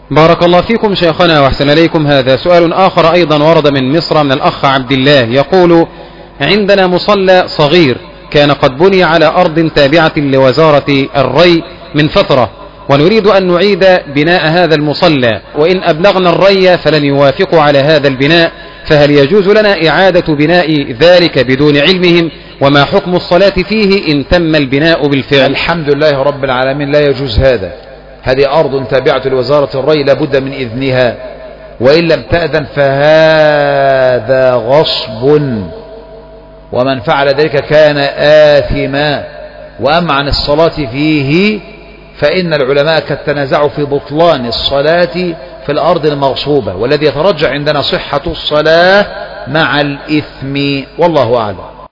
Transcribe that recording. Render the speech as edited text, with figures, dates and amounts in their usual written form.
بارك الله فيكم شيخنا وأحسن إليكم. هذا سؤال آخر أيضا ورد من مصر من الأخ عبد الله، يقول: عندنا مصلى صغير كان قد بني على أرض تابعة لوزارة الري من فترة، ونريد أن نعيد بناء هذا المصلى، وإن أبلغنا الري فلن يوافقوا على هذا البناء، فهل يجوز لنا إعادة بناء ذلك بدون علمهم؟ وما حكم الصلاة فيه إن تم البناء بالفعل؟ الحمد لله رب العالمين، لا يجوز هذا. هذه أرض تابعة لوزارة الري لابد من إذنها، وإن لم تأذن فهذا غصب، ومن فعل ذلك كان آثما. وأما عن الصلاة فيه فإن العلماء قد تنازعوا في بطلان الصلاة في الأرض المغصوبة، والذي يترجح عندنا صحة الصلاة مع الإثم، والله أعلم.